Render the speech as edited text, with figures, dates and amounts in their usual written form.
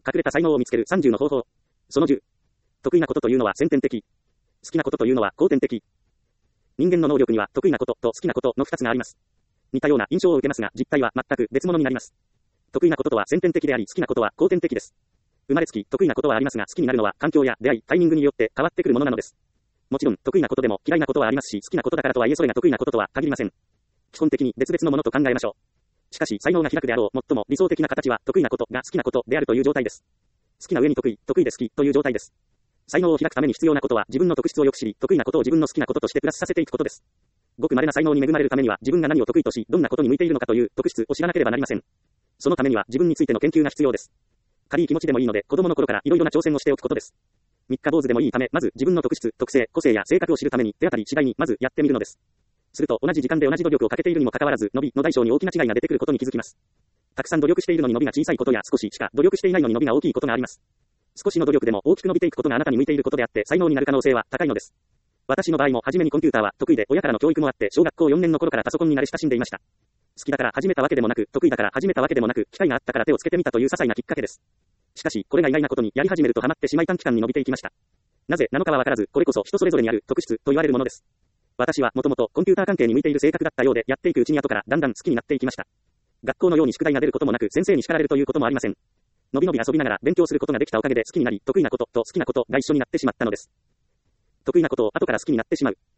隠れた才能を見つける30の方法。その10。得意なことというのは先天的。好きなことというのは後天的。人間の能力には得意なことと好きなことの2つがあります。似たような印象を受けますが、実態は全く別物になります。得意なこととは先天的であり、好きなことは後天的です。生まれつき得意なことはありますが、好きになるのは環境や出会い、タイミングによって変わってくるものなのです。もちろん、得意なことでも嫌いなことはありますし、好きなことだからとはいえそれが得意なこととは限りません。基本的に別々のものと考えましょう。しかし、才能が開くであろう、最も理想的な形は得意なことが好きなことであるという状態です。好きな上に得意、得意で好きという状態です。才能を開くために必要なことは自分の特質をよく知り、得意なことを自分の好きなこととしてプラスさせていくことです。ごく稀な才能に恵まれるためには自分が何を得意とし、どんなことに向いているのかという特質を知らなければなりません。そのためには自分についての研究が必要です。軽い気持ちでもいいので、子供の頃からいろいろな挑戦をしておくことです。三日坊主でもいいため、まず自分の特質、特性、個性や性格を知るために手当たり次第にまずやってみるのです。すると同じ時間で同じ努力をかけているにもかかわらず、伸びの大小に大きな違いが出てくることに気づきます。たくさん努力しているのに伸びが小さいことや、少ししか努力していないのに伸びが大きいことがあります。少しの努力でも大きく伸びていくことがあなたに向いていることであって、才能になる可能性は高いのです。私の場合も初めにコンピューターは得意で、親からの教育もあって、小学校4年の頃からパソコンに慣れ親しんでいました。好きだから始めたわけでもなく、得意だから始めたわけでもなく、機会があったから手をつけてみたという些細なきっかけです。しかし、これが意外なことにやり始めるとハマってしまい短期間に伸びていきました。なぜなのかはわからず、これこそ人それぞれにある特質と言われるものです。私はもともとコンピューター関係に向いている性格だったようで、やっていくうちに後からだんだん好きになっていきました。学校のように宿題が出ることもなく、先生に叱られるということもありません。のびのび遊びながら勉強することができたおかげで好きになり、得意なことと好きなことが一緒になってしまったのです。得意なことを後から好きになってしまう。